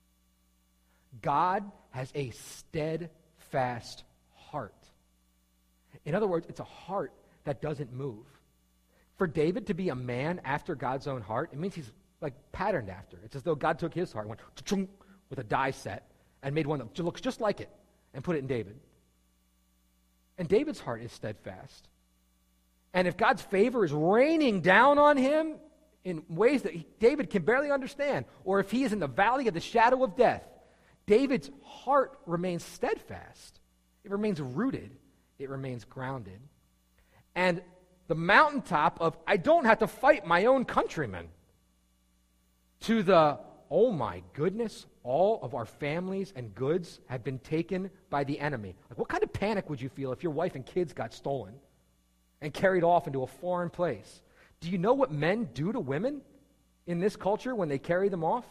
God has a steadfast heart. In other words, it's a heart that doesn't move. For David to be a man after God's own heart, it means he's like patterned after. It's as though God took his heart and went with a die set and made one that looks just like it and put it in David. And David's heart is steadfast. And if God's favor is raining down on him in ways that David can barely understand, or if he is in the valley of the shadow of death, David's heart remains steadfast. It remains rooted. It remains grounded. And the mountaintop of, I don't have to fight my own countrymen, to the, oh my goodness, all of our families and goods have been taken by the enemy. Like, what kind of panic would you feel if your wife and kids got stolen and carried off into a foreign place? Do you know what men do to women in this culture when they carry them off?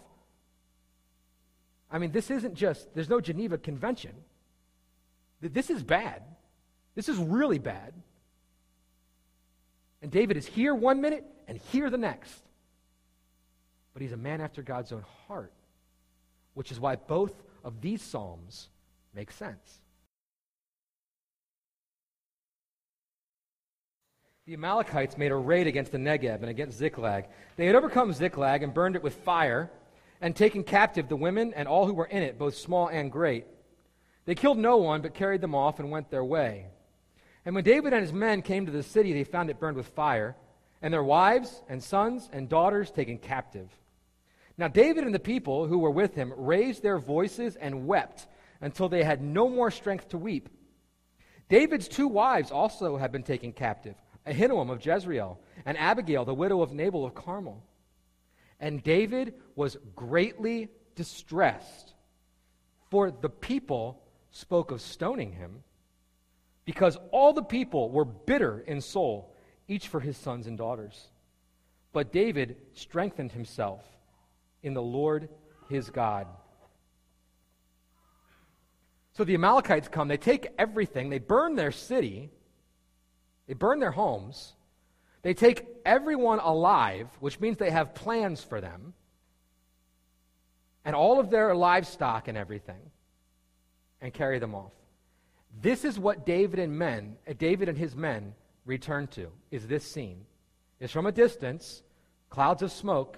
I mean, this isn't just, there's no Geneva Convention. This is bad. This is really bad. And David is here one minute and here the next. But he's a man after God's own heart, which is why both of these psalms make sense. The Amalekites made a raid against the Negeb and against Ziklag. They had overcome Ziklag and burned it with fire and taken captive the women and all who were in it, both small and great. They killed no one, but carried them off and went their way. And when David and his men came to the city, they found it burned with fire, and their wives and sons and daughters taken captive. Now David and the people who were with him raised their voices and wept until they had no more strength to weep. David's two wives also had been taken captive, Ahinoam of Jezreel, and Abigail, the widow of Nabal of Carmel. And David was greatly distressed, for the people spoke of stoning him, because all the people were bitter in soul, each for his sons and daughters. But David strengthened himself in the Lord his God. So the Amalekites come, they take everything, they burn their city, they burn their homes, they take everyone alive, which means they have plans for them, and all of their livestock and everything, and carry them off. This is what David and his men return to, is this scene. It's from a distance, clouds of smoke.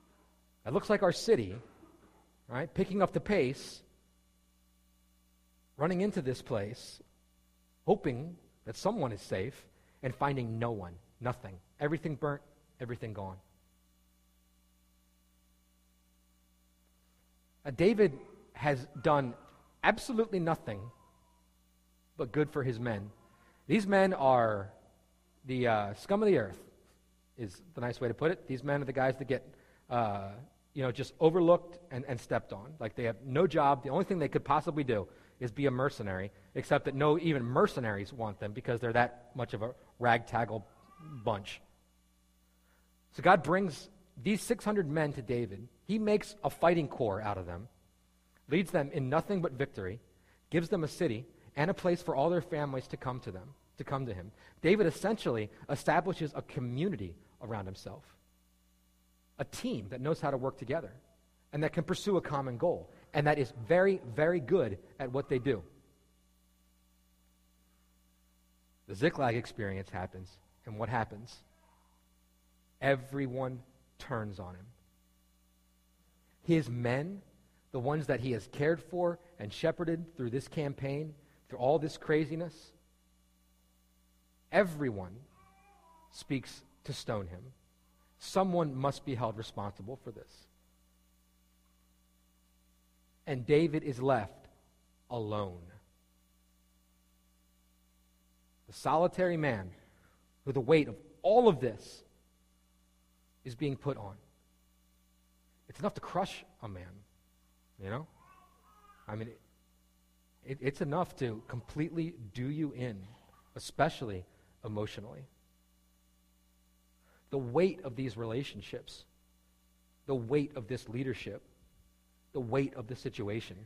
It looks like our city, right, picking up the pace. running into this place, hoping that someone is safe, and finding no one, nothing. Everything burnt, everything gone. David has done absolutely nothing but good for his men. These men are the scum of the earth, is the nice way to put it. These men are the guys that get just overlooked and stepped on. Like, they have no job. The only thing they could possibly do is be a mercenary, except that no even mercenaries want them because they're that much of a ragtaggle bunch. So God brings these 600 men to David. He makes a fighting corps out of them, leads them in nothing but victory, gives them a city and a place for all their families to come to him. David essentially establishes a community around himself, a team that knows how to work together and that can pursue a common goal, and that is very, very good at what they do. The Ziklag experience happens, and what happens? Everyone turns on him. His men, the ones that he has cared for and shepherded through this campaign, through all this craziness, everyone speaks to stone him. Someone must be held responsible for this. And David is left alone. The solitary man who the weight of all of this is being put on. It's enough to crush a man, you know? I mean, it's enough to completely do you in, especially emotionally. The weight of these relationships, the weight of this leadership, the weight of the situation.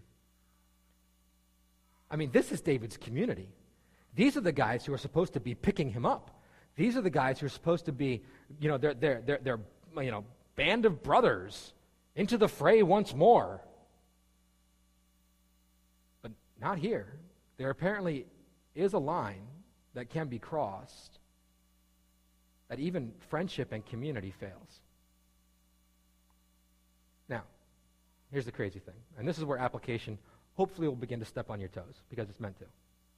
I mean, this is David's community. These are the guys who are supposed to be picking him up. These are the guys who are supposed to be, they're band of brothers into the fray once more. But not here. There apparently is a line that can be crossed, that even friendship and community fails. Now, here's the crazy thing, and this is where application hopefully will begin to step on your toes, because it's meant to.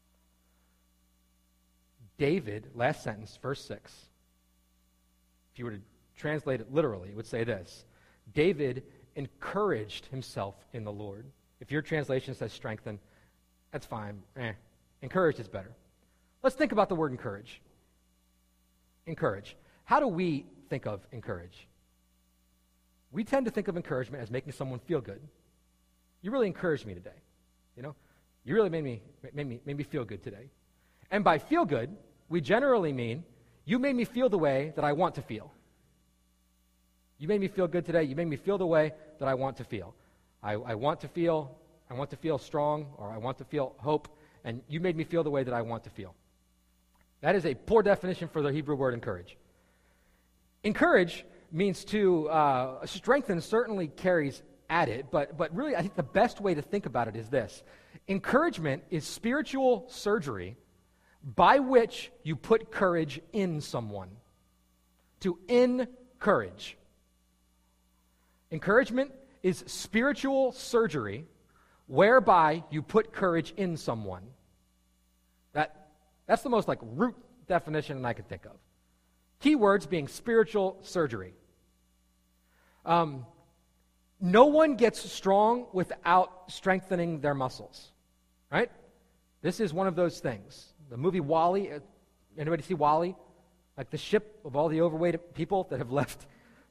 David, last sentence, verse 6, if you were to translate it literally, it would say this: David encouraged himself in the Lord. If your translation says strengthen, that's fine. Encouraged is better. Let's think about the word encourage. Encourage. How do we think of encourage? We tend to think of encouragement as making someone feel good. You really encouraged me today. You really made me feel good today. And by feel good, we generally mean you made me feel the way that I want to feel. You made me feel good today. You made me feel the way that I want to feel. I want to feel strong, or I want to feel hope, and you made me feel the way that I want to feel. That is a poor definition for the Hebrew word encourage. Encourage means to strengthen, certainly carries at it, but really I think the best way to think about it is this. Encouragement is spiritual surgery by which you put courage in someone. To encourage. Encouragement is spiritual surgery whereby you put courage in someone. That's the most root definition I can think of. Key words being spiritual surgery. No one gets strong without strengthening their muscles, right? This is one of those things. The movie WALL-E, anybody see WALL-E? Like the ship of all the overweight people that have left,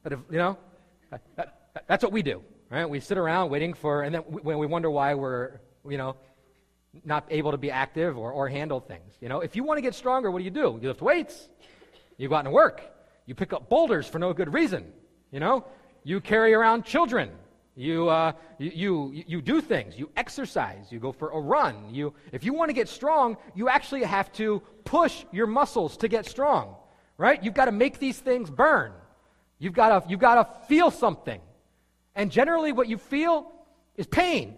that's what we do, right? We sit around waiting for, and then when we wonder why we're, not able to be active or handle things. If you want to get stronger, what do? You lift weights. You go out and work. You pick up boulders for no good reason. You carry around children. You do things. You exercise. You go for a run. If you want to get strong, you actually have to push your muscles to get strong, right? You've got to make these things burn. You've got to feel something, and generally, what you feel is pain.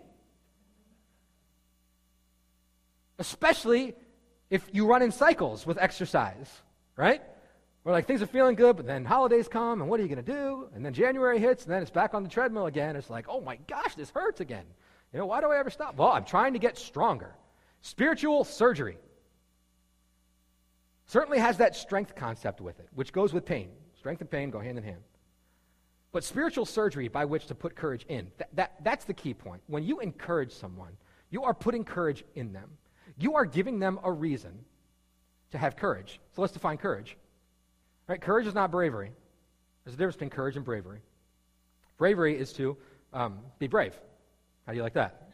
Especially if you run in cycles with exercise, right? Where things are feeling good, but then holidays come, and what are you going to do? And then January hits, and then it's back on the treadmill again. It's like, oh my gosh, this hurts again. Why do I ever stop? Well, I'm trying to get stronger. Spiritual surgery certainly has that strength concept with it, which goes with pain. Strength and pain go hand in hand. But spiritual surgery by which to put courage in, that's the key point. When you encourage someone, you are putting courage in them. You are giving them a reason to have courage. So let's define courage. Right? Courage is not bravery. There's a difference between courage and bravery. Bravery is to be brave. How do you like that?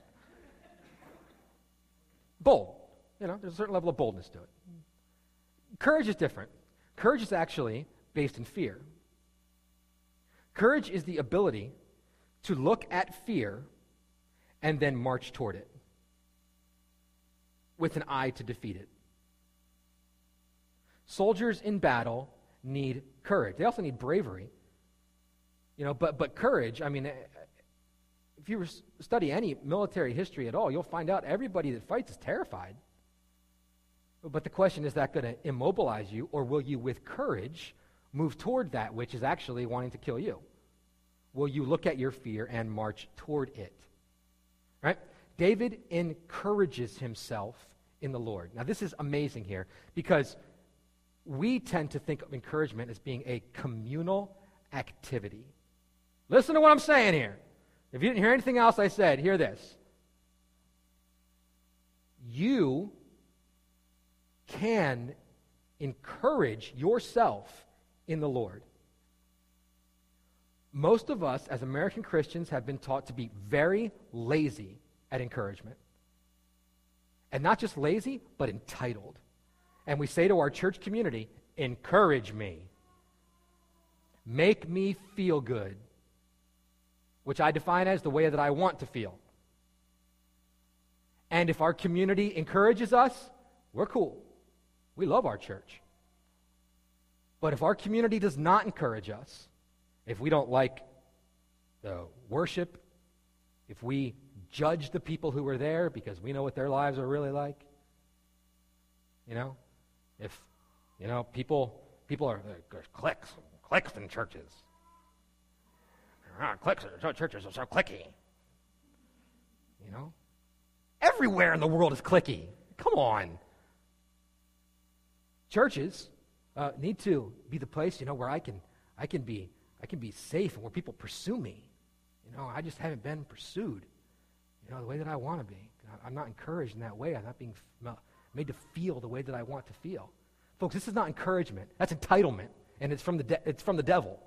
Bold. There's a certain level of boldness to it. Courage is different. Courage is actually based in fear. Courage is the ability to look at fear and then march toward it with an eye to defeat it. Soldiers in battle need courage. They also need bravery. But courage, if you study any military history at all, you'll find out everybody that fights is terrified. But the question, is that going to immobilize you, or will you, with courage, move toward that which is actually wanting to kill you? Will you look at your fear and march toward it? Right? David encourages himself in the Lord. Now, this is amazing here, because we tend to think of encouragement as being a communal activity. Listen to what I'm saying here. If you didn't hear anything else I said, hear this. You can encourage yourself in the Lord. Most of us as American Christians have been taught to be very lazy at encouragement. And not just lazy, but entitled. And we say to our church community, encourage me. Make me feel good. Which I define as the way that I want to feel. And if our community encourages us, we're cool. We love our church. But if our community does not encourage us, if we don't like the worship, if we judge the people who are there because we know what their lives are really like, if people are, there's cliques in churches. Churches are so cliquey. Everywhere in the world is cliquey. Come on. Churches need to be the place, where I can be safe and where people pursue me. I just haven't been pursued, the way that I want to be. I'm not encouraged in that way. I'm not being made to feel the way that I want to feel. Folks, this is not encouragement. That's entitlement, and it's from the devil.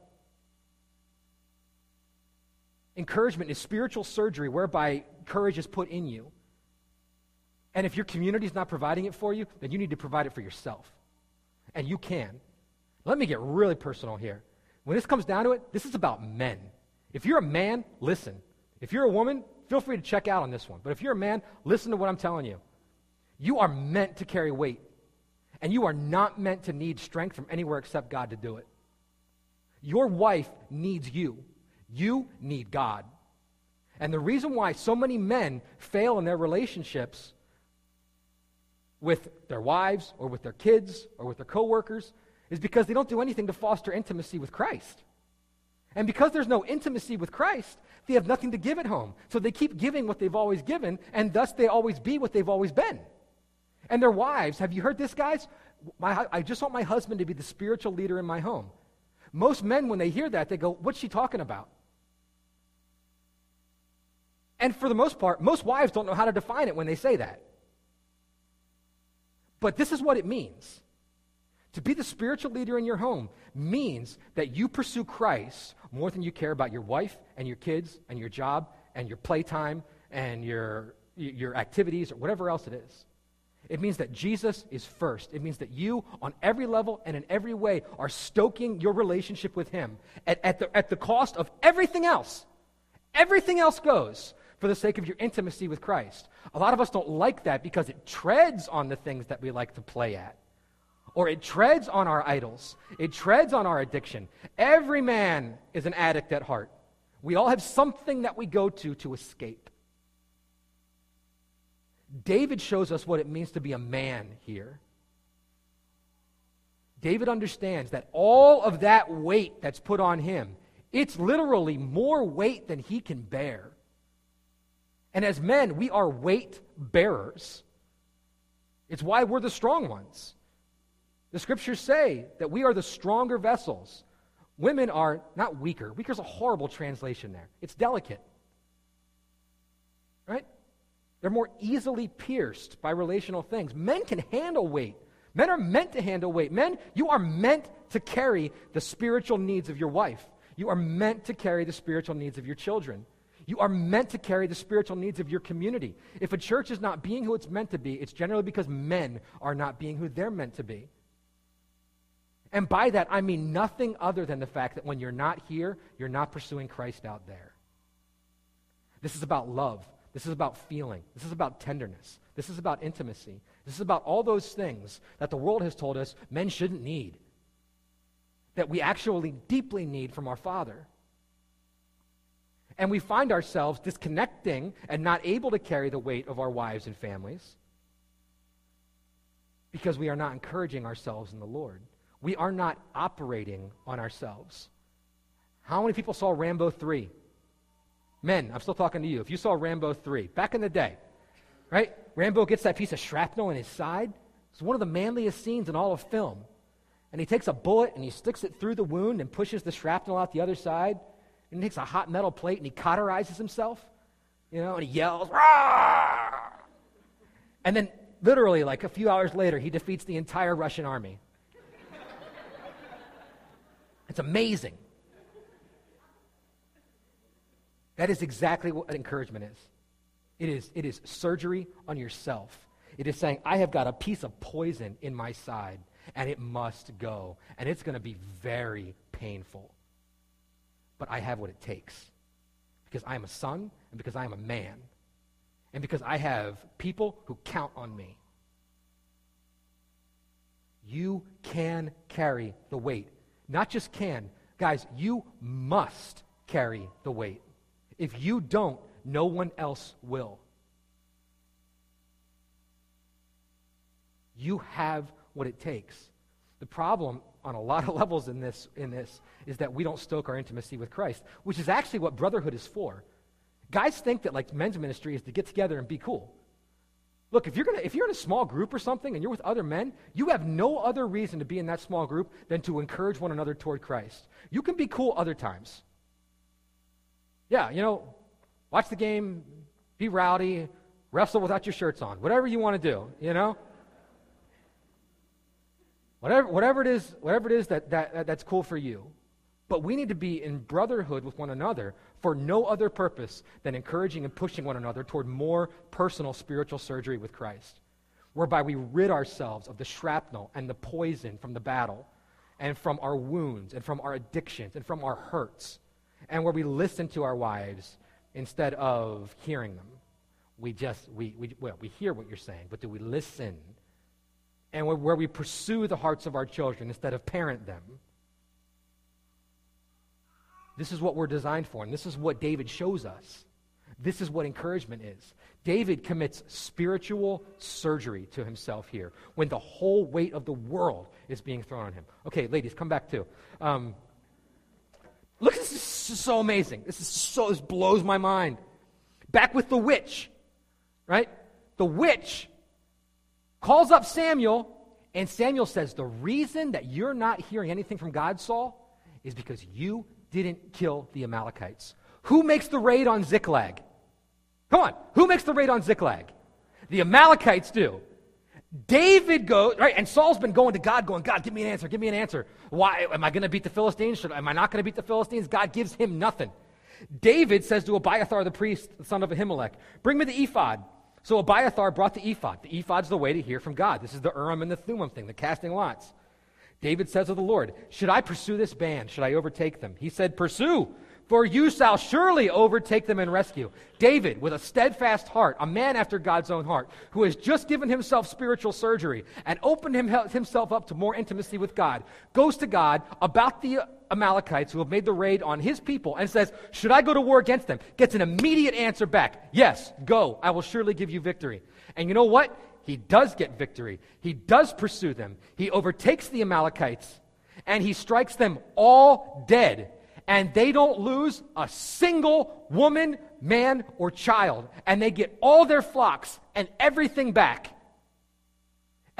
Encouragement is spiritual surgery whereby courage is put in you. And if your community is not providing it for you, then you need to provide it for yourself. And you can. Let me get really personal here. When this comes down to it, this is about men. If you're a man, listen. If you're a woman, feel free to check out on this one. But if you're a man, listen to what I'm telling you. You are meant to carry weight. And you are not meant to need strength from anywhere except God to do it. Your wife needs you. You need God. And the reason why so many men fail in their relationships with their wives or with their kids or with their coworkers is because they don't do anything to foster intimacy with Christ. And because there's no intimacy with Christ, they have nothing to give at home. So they keep giving what they've always given, and thus they always be what they've always been. And their wives, have you heard this, guys? I just want my husband to be the spiritual leader in my home. Most men, when they hear that, they go, what's she talking about? And for the most part, most wives don't know how to define it when they say that. But this is what it means. To be the spiritual leader in your home means that you pursue Christ more than you care about your wife and your kids and your job and your playtime and your activities or whatever else it is. It means that Jesus is first. It means that you, on every level and in every way, are stoking your relationship with Him at the cost of everything else. Everything else goes for the sake of your intimacy with Christ. A lot of us don't like that because it treads on the things that we like to play at. Or it treads on our idols. It treads on our addiction. Every man is an addict at heart. We all have something that we go to escape. David shows us what it means to be a man here. David understands that all of that weight that's put on him, it's literally more weight than he can bear. And as men, we are weight bearers. It's why we're the strong ones. The scriptures say that we are the stronger vessels. Women are not weaker. Weaker is a horrible translation there. It's delicate. Right? They're more easily pierced by relational things. Men can handle weight. Men are meant to handle weight. Men, you are meant to carry the spiritual needs of your wife. You are meant to carry the spiritual needs of your children. You are meant to carry the spiritual needs of your community. If a church is not being who it's meant to be, it's generally because men are not being who they're meant to be. And by that, I mean nothing other than the fact that when you're not here, you're not pursuing Christ out there. This is about love. This is about feeling. This is about tenderness. This is about intimacy. This is about all those things that the world has told us men shouldn't need, that we actually deeply need from our Father. And we find ourselves disconnecting and not able to carry the weight of our wives and families because we are not encouraging ourselves in the Lord. We are not operating on ourselves. How many people saw Rambo 3? Men, I'm still talking to you. If you saw Rambo 3, back in the day, right? Rambo gets that piece of shrapnel in his side. It's one of the manliest scenes in all of film. And he takes a bullet and he sticks it through the wound and pushes the shrapnel out the other side. And he takes a hot metal plate and he cauterizes himself, and he yells, "Rah!" And then literally like a few hours later, he defeats the entire Russian army. It's amazing. That is exactly what encouragement is. It is surgery on yourself. It is saying, I have got a piece of poison in my side, and it must go. And it's going to be very painful. But I have what it takes. Because I am a son, and because I am a man. And because I have people who count on me. You can carry the weight. Not just can. Guys, you must carry the weight. If you don't, no one else will. You have what it takes. The problem on a lot of levels in this is that we don't stoke our intimacy with Christ, which is actually what brotherhood is for. Guys think that like men's ministry is to get together and be cool. Look, if you're in a small group or something and you're with other men, you have no other reason to be in that small group than to encourage one another toward Christ. You can be cool other times. Yeah, watch the game, be rowdy, wrestle without your shirts on, whatever you want to do, Whatever it is that's cool for you. But we need to be in brotherhood with one another for no other purpose than encouraging and pushing one another toward more personal spiritual surgery with Christ, whereby we rid ourselves of the shrapnel and the poison from the battle and from our wounds and from our addictions and from our hurts, and where we listen to our wives instead of hearing them. We hear what you're saying, but do we listen? And where we pursue the hearts of our children instead of parent them. This is what we're designed for, and this is what David shows us. This is what encouragement is. David commits spiritual surgery to himself here when the whole weight of the world is being thrown on him. Okay, ladies, come back too. Look, this is so amazing. This blows my mind. Back with the witch, right? The witch calls up Samuel, and Samuel says, the reason that you're not hearing anything from God, Saul, is because you didn't kill the Amalekites. Who makes the raid on Ziklag? Come on, who makes the raid on Ziklag? The Amalekites do. David goes, right, and Saul's been going to God, God, give me an answer. Why, am I going to beat the Philistines? Am I not going to beat the Philistines? God gives him nothing. David says to Abiathar the priest, the son of Ahimelech, bring me the ephod. So Abiathar brought the ephod. The ephod's the way to hear from God. This is the Urim and the Thummim thing, the casting lots. David says of the Lord, should I pursue this band? Should I overtake them? He said, pursue, for you shall surely overtake them and rescue. David, with a steadfast heart, a man after God's own heart, who has just given himself spiritual surgery and opened himself up to more intimacy with God, goes to God about the Amalekites who have made the raid on his people and says, should I go to war against them? Gets an immediate answer back. Yes, go. I will surely give you victory. And you know what? He does get victory. He does pursue them. He overtakes the Amalekites, and he strikes them all dead. And they don't lose a single woman, man, or child. And they get all their flocks and everything back.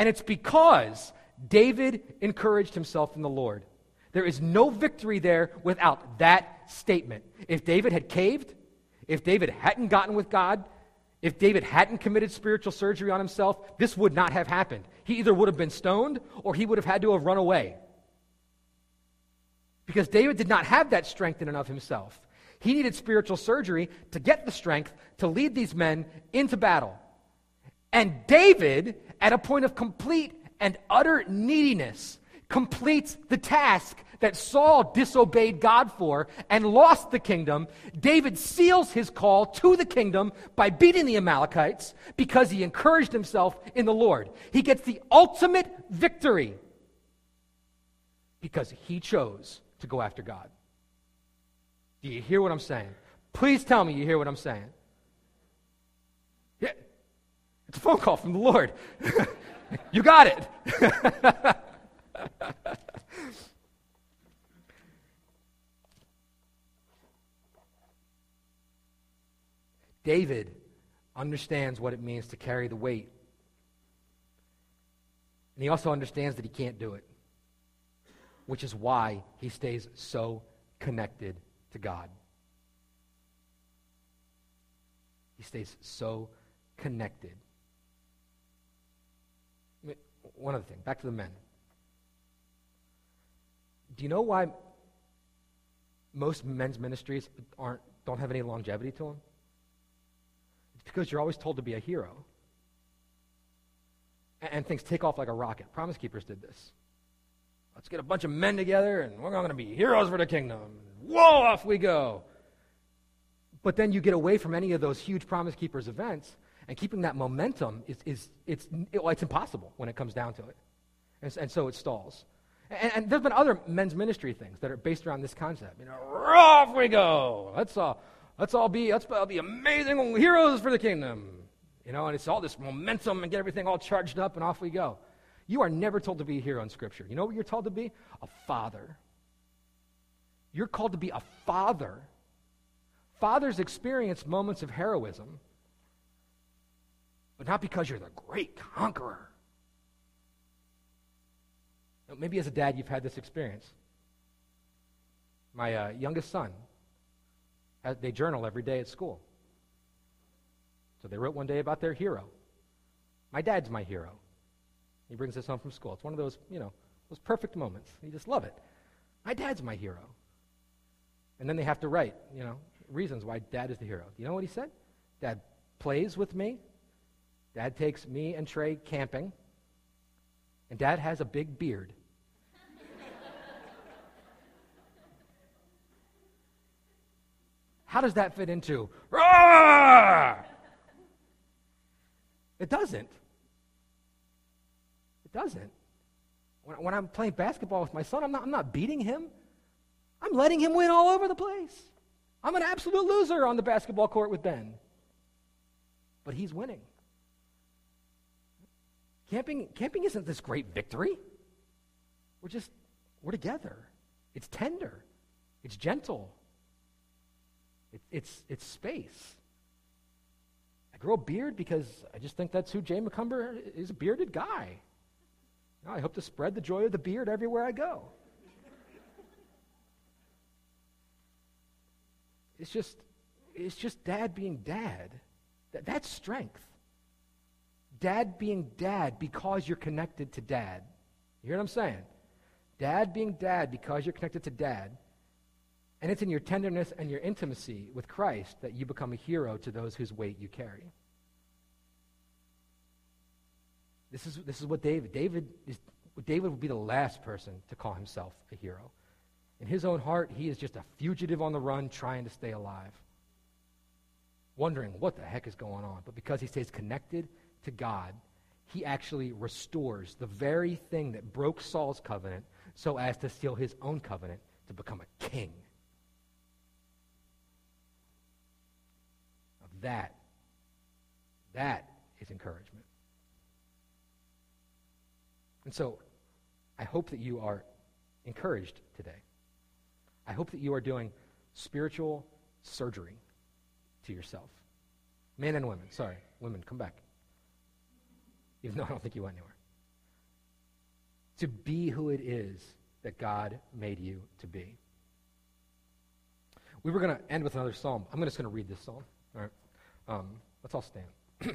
And it's because David encouraged himself in the Lord. There is no victory there without that statement. If David had caved, if David hadn't gotten with God, if David hadn't committed spiritual surgery on himself, this would not have happened. He either would have been stoned or he would have had to have run away. Because David did not have that strength in and of himself. He needed spiritual surgery to get the strength to lead these men into battle. And David, at a point of complete and utter neediness, completes the task that Saul disobeyed God for and lost the kingdom. David seals his call to the kingdom by beating the Amalekites because he encouraged himself in the Lord. He gets the ultimate victory because he chose to go after God. Do you hear what I'm saying? Please tell me you hear what I'm saying. Yeah, it's a phone call from the Lord. You got it. David understands what it means to carry the weight. And he also understands that he can't do it, which is why he stays so connected to God. He stays so connected. One other thing, back to the men. Do you know why most men's ministries don't have any longevity to them? It's because you're always told to be a hero. And things take off like a rocket. Promise Keepers did this. Let's get a bunch of men together and we're going to be heroes for the kingdom. Whoa, off we go. But then you get away from any of those huge Promise Keepers events, and keeping that momentum it's impossible when it comes down to it. And so it stalls. And there's been other men's ministry things that are based around this concept. Off we go. Let's all be amazing heroes for the kingdom. And it's all this momentum and get everything all charged up and off we go. You are never told to be a hero in Scripture. You know what you're told to be? A father. You're called to be a father. Fathers experience moments of heroism, but not because you're the great conqueror. Maybe as a dad you've had this experience. My youngest son, they journal every day at school. So they wrote one day about their hero. My dad's my hero. He brings us home from school. It's one of those, those perfect moments. You just love it. My dad's my hero. And then they have to write, reasons why Dad is the hero. You know what he said? Dad plays with me. Dad takes me and Trey camping. And Dad has a big beard. How does that fit into, Roar! It doesn't. It doesn't. When I'm playing basketball with my son, I'm not beating him. I'm letting him win all over the place. I'm an absolute loser on the basketball court with Ben. But he's winning. Camping isn't this great victory. We're together. It's tender. It's gentle. It's space. I grow a beard because I just think that's who Jay McCumber is, a bearded guy. I hope to spread the joy of the beard everywhere I go. It's just Dad being Dad. That's strength. Dad being Dad because you're connected to Dad. You hear what I'm saying? Dad being Dad because you're connected to Dad. And it's in your tenderness and your intimacy with Christ that you become a hero to those whose weight you carry. This is what David would be the last person to call himself a hero. In his own heart, he is just a fugitive on the run trying to stay alive, wondering what the heck is going on. But because he stays connected to God, he actually restores the very thing that broke Saul's covenant so as to seal his own covenant to become a king. That is encouragement. And so, I hope that you are encouraged today. I hope that you are doing spiritual surgery to yourself. Men and women. Sorry, women, come back. Even though I don't think you went anywhere. to be who it is that God made you to be. We were going to end with another psalm. I'm just going to read this psalm. All right. Let's all stand.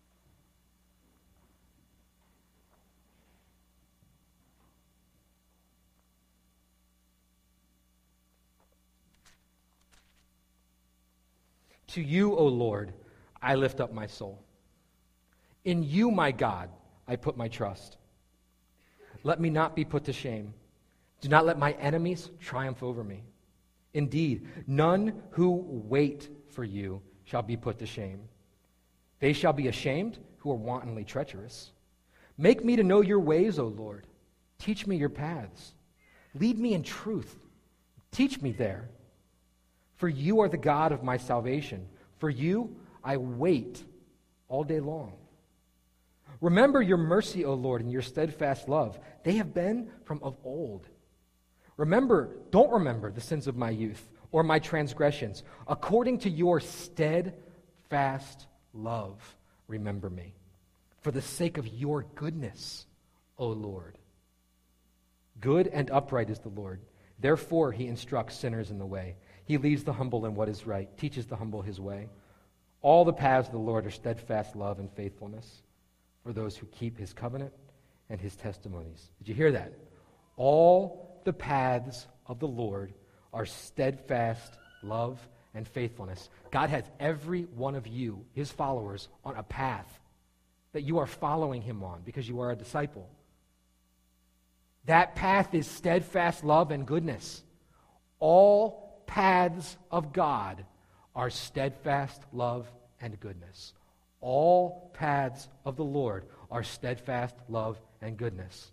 To you, O Lord, I lift up my soul. In you, my God, I put my trust. Let me not be put to shame. Do not let my enemies triumph over me. Indeed, none who wait for you shall be put to shame. They shall be ashamed who are wantonly treacherous. Make me to know your ways, O Lord. Teach me your paths. Lead me in truth. Teach me there. For you are the God of my salvation. For you I wait all day long. Remember your mercy, O Lord, and your steadfast love. They have been from of old. Don't remember the sins of my youth or my transgressions. According to your steadfast love, remember me. For the sake of your goodness, O Lord. Good and upright is the Lord. Therefore he instructs sinners in the way. He leads the humble in what is right, teaches the humble his way. All the paths of the Lord are steadfast love and faithfulness for those who keep his covenant and his testimonies. Did you hear that? All the paths of the Lord are steadfast love and faithfulness. God has every one of you, his followers, on a path that you are following him on because you are a disciple. That path is steadfast love and goodness. All paths of God are steadfast love and goodness. All paths of the Lord are steadfast love and goodness.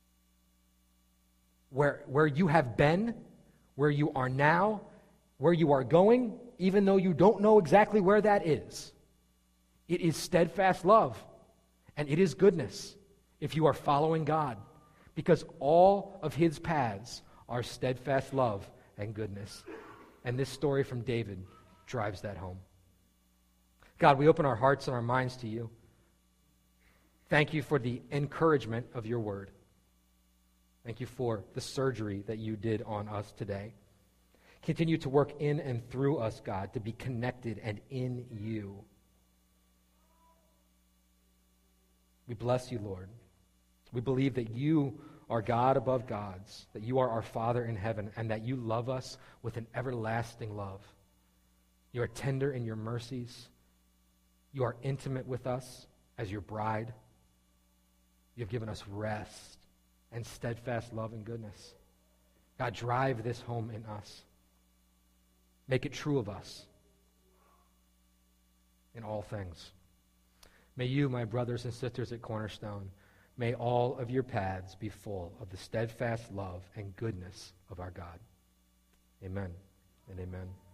Where you have been, where you are now, where you are going, even though you don't know exactly where that is, it is steadfast love and it is goodness if you are following God, because all of his paths are steadfast love and goodness. And this story from David drives that home. God, we open our hearts and our minds to you. Thank you for the encouragement of your word. Thank you for the surgery that you did on us today. Continue to work in and through us, God, to be connected and in you. We bless you, Lord. We believe that you are God above gods, that you are our Father in heaven, and that you love us with an everlasting love. You are tender in your mercies. You are intimate with us as your bride. You have given us rest and steadfast love and goodness. God, drive this home in us. Make it true of us in all things. May you, my brothers and sisters at Cornerstone, may all of your paths be full of the steadfast love and goodness of our God. Amen and amen.